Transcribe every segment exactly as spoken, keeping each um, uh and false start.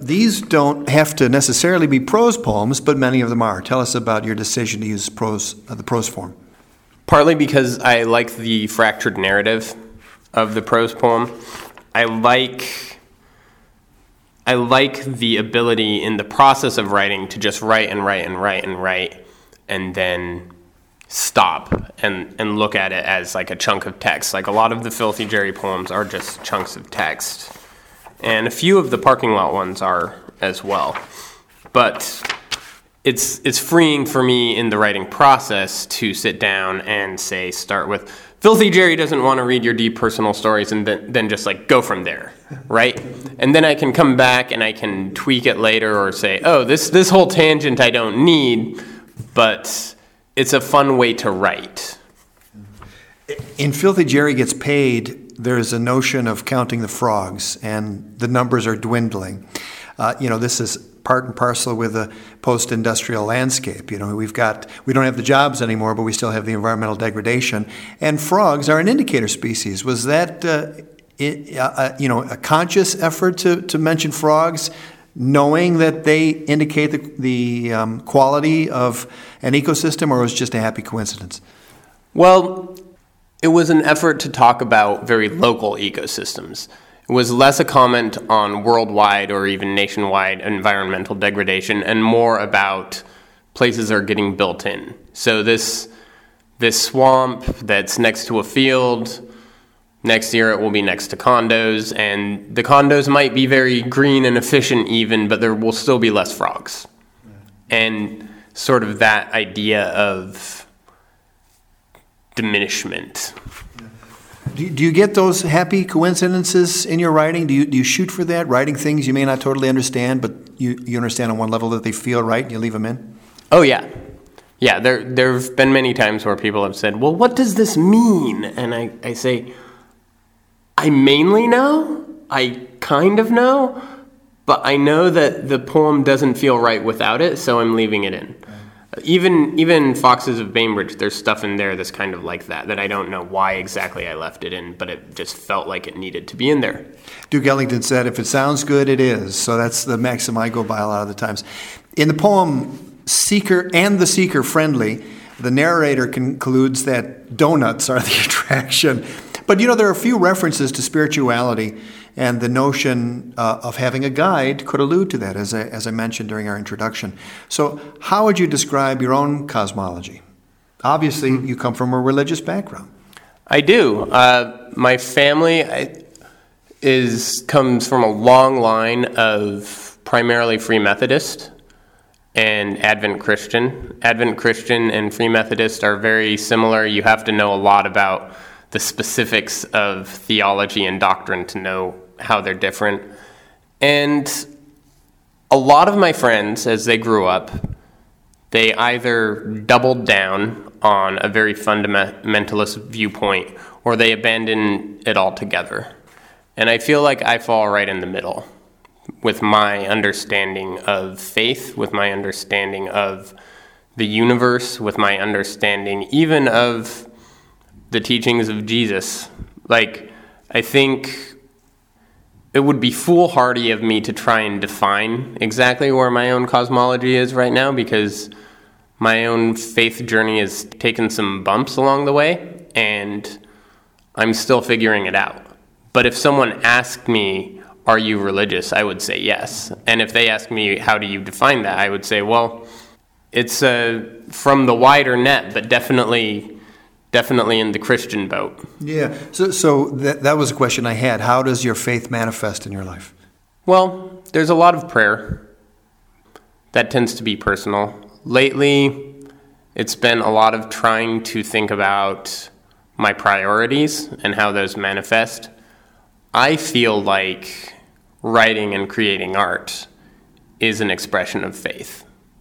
these don't have to necessarily be prose poems, but many of them are. Tell us about your decision to use prose, uh, the prose form. Partly because I like the fractured narrative of the prose poem. I like I like the ability in the process of writing to just write and write and write and write and then stop and, and look at it as like a chunk of text. Like a lot of the Filthy Jerry poems are just chunks of text. And a few of the parking lot ones are as well. But it's it's freeing for me in the writing process to sit down and say, start with, Filthy Jerry doesn't want to read your deep personal stories, and then, then just like go from there, right? And then I can come back and I can tweak it later or say, oh, this, this whole tangent I don't need, but it's a fun way to write. In Filthy Jerry Gets Paid, there's a notion of counting the frogs, and the numbers are dwindling. Uh, you know, this is part and parcel with the post-industrial landscape. You know, we've got, we don't have the jobs anymore, but we still have the environmental degradation. And frogs are an indicator species. Was that, uh, it, uh, you know, a conscious effort to, to mention frogs, knowing that they indicate the, the um, quality of an ecosystem, or was it just a happy coincidence? Well, it was an effort to talk about very local ecosystems. It was less a comment on worldwide or even nationwide environmental degradation and more about places are getting built in. So this this swamp that's next to a field, next year it will be next to condos, and the condos might be very green and efficient even, but there will still be less frogs. And sort of that idea of diminishment. Do you, do you get those happy coincidences in your writing? Do you do you shoot for that, writing things you may not totally understand, but you, you understand on one level that they feel right, and you leave them in? Oh, yeah. Yeah, there there have been many times where people have said, well, what does this mean? And I, I say, I mainly know, I kind of know, but I know that the poem doesn't feel right without it, so I'm leaving it in. Even even Foxes of Bainbridge, there's stuff in there that's kind of like that, that I don't know why exactly I left it in, but it just felt like it needed to be in there. Duke Ellington said, if it sounds good, it is. So that's the maxim I go by a lot of the times. In the poem, Seeker and the Seeker Friendly, the narrator concludes that donuts are the attraction. But, you know, there are a few references to spirituality, and the notion uh, of having a guide could allude to that, as I, as I mentioned during our introduction. So how would you describe your own cosmology? Obviously, you come from a religious background. I do. Uh, my family is comes from a long line of primarily Free Methodist and Advent Christian. Advent Christian and Free Methodist are very similar. You have to know a lot about the specifics of theology and doctrine to know how they're different. And a lot of my friends, as they grew up, they either doubled down on a very fundamentalist viewpoint or they abandoned it altogether. And I feel like I fall right in the middle with my understanding of faith, with my understanding of the universe, with my understanding even of the teachings of Jesus. Like, I think it would be foolhardy of me to try and define exactly where my own cosmology is right now, because my own faith journey has taken some bumps along the way, and I'm still figuring it out. But if someone asked me, are you religious, I would say yes. And if they ask me, how do you define that, I would say, well, it's uh, from the wider net, but definitely definitely in the Christian boat. Yeah, so so that, that was a question I had. How does your faith manifest in your life? Well, there's a lot of prayer. That tends to be personal. Lately, it's been a lot of trying to think about my priorities and how those manifest. I feel like writing and creating art is an expression of faith.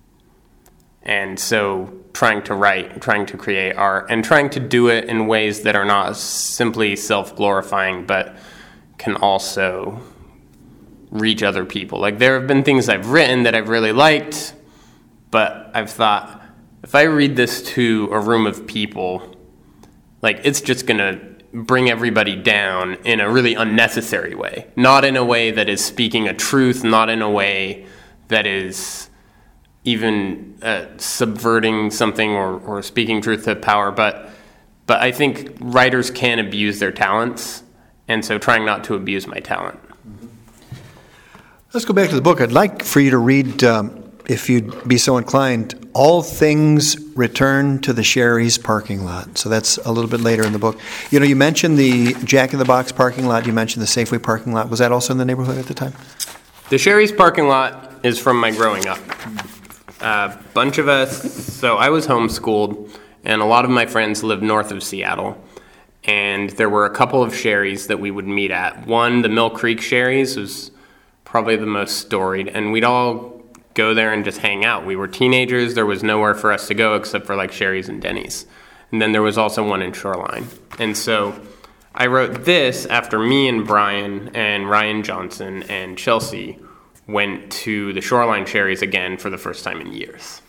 And so trying to write, trying to create art, and trying to do it in ways that are not simply self-glorifying, but can also reach other people. Like, there have been things I've written that I've really liked, but I've thought, if I read this to a room of people, like, it's just going to bring everybody down in a really unnecessary way. Not in a way that is speaking a truth, not in a way that is even uh, subverting something or, or speaking truth to power. But, but I think writers can abuse their talents, and so trying not to abuse my talent. Let's go back to the book. I'd like for you to read, um, if you'd be so inclined, All Things Return to the Sherry's Parking Lot. So that's a little bit later in the book. You know, you mentioned the Jack in the Box parking lot. You mentioned the Safeway parking lot. Was that also in the neighborhood at the time? The Sherry's parking lot is from my growing up. A uh, bunch of us, so I was homeschooled, and a lot of my friends lived north of Seattle. And there were a couple of Sherry's that we would meet at. One, the Mill Creek Sherry's, was probably the most storied, and we'd all go there and just hang out. We were teenagers. There was nowhere for us to go except for like Sherry's and Denny's. And then there was also one in Shoreline. And so I wrote this after me and Brian and Ryan Johnson and Chelsea went to the Shoreline Sherry's again for the first time in years.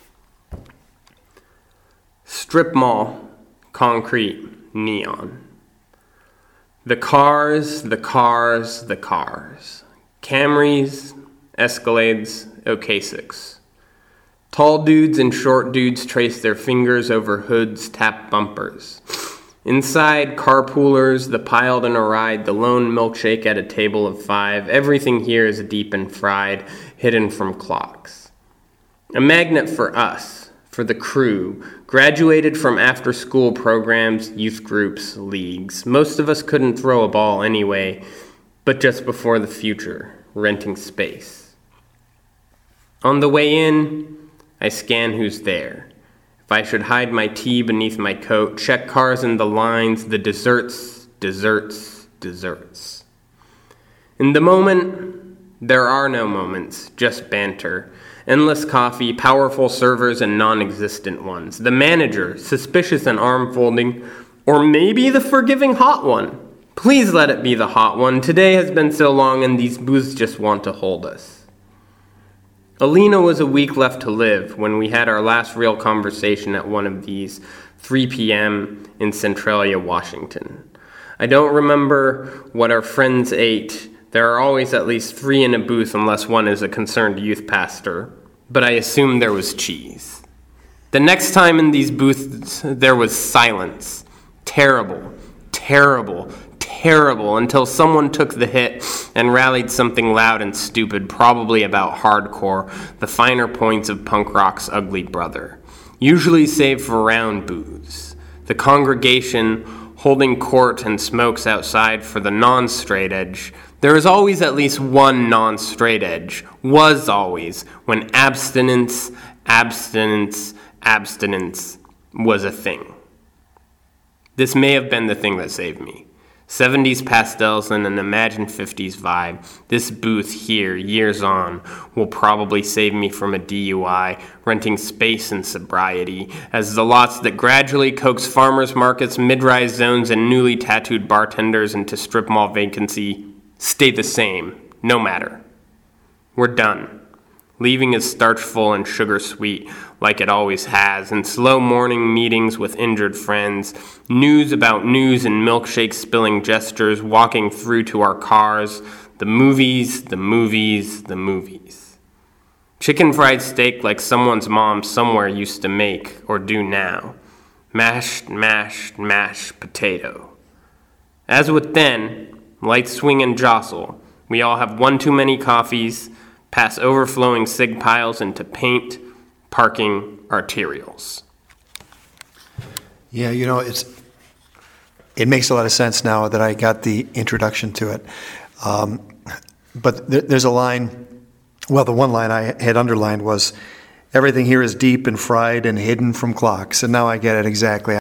Strip mall, concrete, neon. The cars, the cars, the cars. Camrys, Escalades, O K six. Tall dudes and short dudes trace their fingers over hoods, tap bumpers. Inside, carpoolers, the piled in a ride, the lone milkshake at a table of five. Everything here is deep and fried, hidden from clocks. A magnet for us, for the crew, graduated from after-school programs, youth groups, leagues. Most of us couldn't throw a ball anyway, but just before the future, renting space. On the way in, I scan who's there. If I should hide my tea beneath my coat, check cars in the lines, the desserts, desserts, desserts. In the moment, there are no moments, just banter. Endless coffee, powerful servers and non-existent ones. The manager, suspicious and arm-folding, or maybe the forgiving hot one. Please let it be the hot one. Today has been so long and these booths just want to hold us. Alina was a week left to live when we had our last real conversation at one of these, three p.m. in Centralia, Washington. I don't remember what our friends ate. There are always at least three in a booth unless one is a concerned youth pastor, but I assume there was cheese. The next time in these booths, there was silence. Terrible, terrible, terrible, until someone took the hit and rallied something loud and stupid, probably about hardcore, the finer points of punk rock's ugly brother. Usually saved for round booths. The congregation holding court and smokes outside for the non-straight edge. There is always at least one non-straight edge. Was always, when abstinence, abstinence, abstinence was a thing. This may have been the thing that saved me. seventies pastels and an imagined fifties vibe. This booth here, years on, will probably save me from a D U I, renting space and sobriety, as the lots that gradually coax farmers markets, mid-rise zones, and newly tattooed bartenders into strip mall vacancy stay the same, no matter. We're done. Leaving is starchful and sugar-sweet, like it always has, and slow morning meetings with injured friends, news about news and milkshake-spilling gestures walking through to our cars, the movies, the movies, the movies. Chicken fried steak like someone's mom somewhere used to make, or do now. Mashed, mashed, mashed potato. As with then, lights swing and jostle. We all have one too many coffees, pass overflowing cig piles into paint, parking, arterials. Yeah, you know, it's it makes a lot of sense now that I got the introduction to it. Um, but th- there's a line, well, the one line I had underlined was, everything here is deep and fried and hidden from clocks. And now I get it exactly.